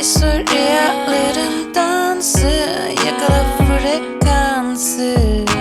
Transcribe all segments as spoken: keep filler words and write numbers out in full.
Cesur rüyaların dansı, yakala frekansı.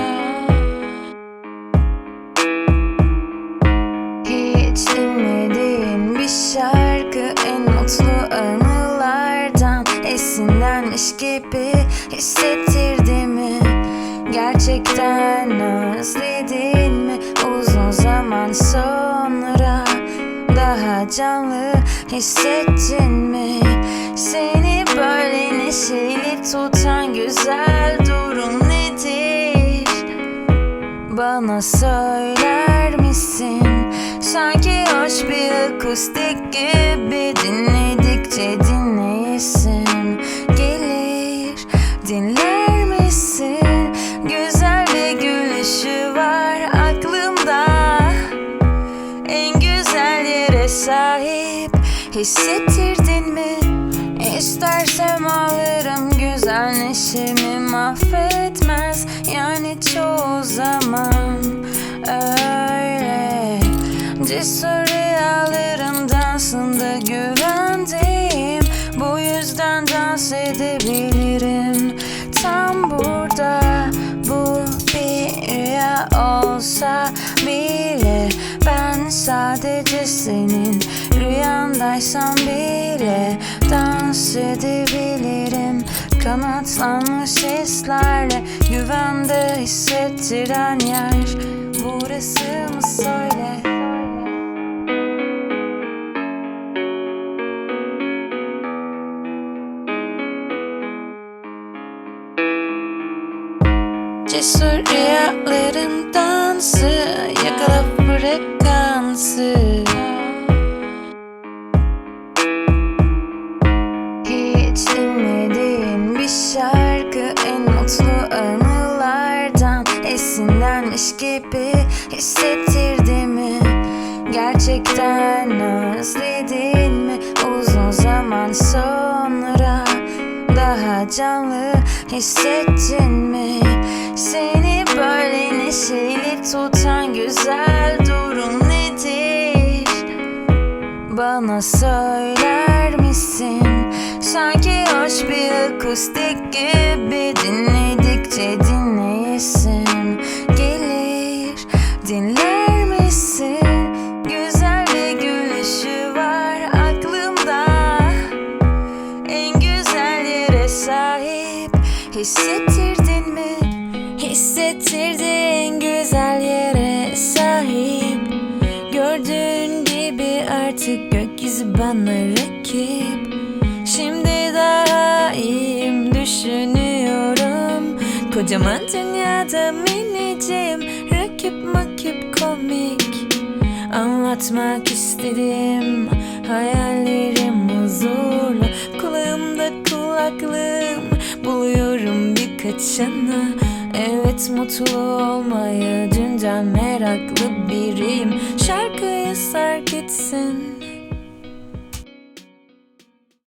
Hiç dinlediğin bir şarkı en mutlu anılardan esinlenmiş gibi hissettirdi mi? Gerçekten özledin mi? Uzun zaman sonra daha canlı hissettin mi? Seni böyle neşeli tutan güzel durum nedir? Bana söyler misin? Sanki hoş bir akustik gibi dinledikçe dinleyesin gelir. Dinler misin? Güzel bir gülüşü var aklımda. En güzel yere sahip hissettirdin mi? İstersem alırım, güzel neşemi mahvetmez. Yani çoğu zaman öyle. Cesur rüyaların dansında güvendeyim. Bu yüzden dans edebilirim tam burada. Bu bir rüya olsa bile, ben sadece senin rüyandaysam bile dans edebilirim. Kanatlanmış hislerle güvende hissettiren yer burası mı söyle? Cesur rüyaların dansı, yakala frekansı. Hiç dinlediğin bir şarkı en mutlu anılardan esinlenmiş gibi hissettirdi mi? Gerçekten özledin mi? Uzun zaman sonra daha canlı hissettin mi? Seni böyle neşeli tutan güzel durum nedir? Bana söyler misin? Sanki hoş bir akustik gibi dinledikçe dinleyesin gelir. Dinler misin? Güzel bir gülüşü var aklımda. En güzel yere sahip hissettirdin mi? Hissettirdin, güzel yere sahip. Gördüğün gibi artık gökyüzü bana rakip. Şimdi daha iyiyim düşünüyorum. Kocaman dünyada minicim, rakip makip komik. Anlatmak istedim hayallerim huzurlu. Kulağımda kulaklığım, buluyorum birkaçını. Evet, mutlu olmaya dünden meraklı biriyim. Şarkıyı sar gitsin.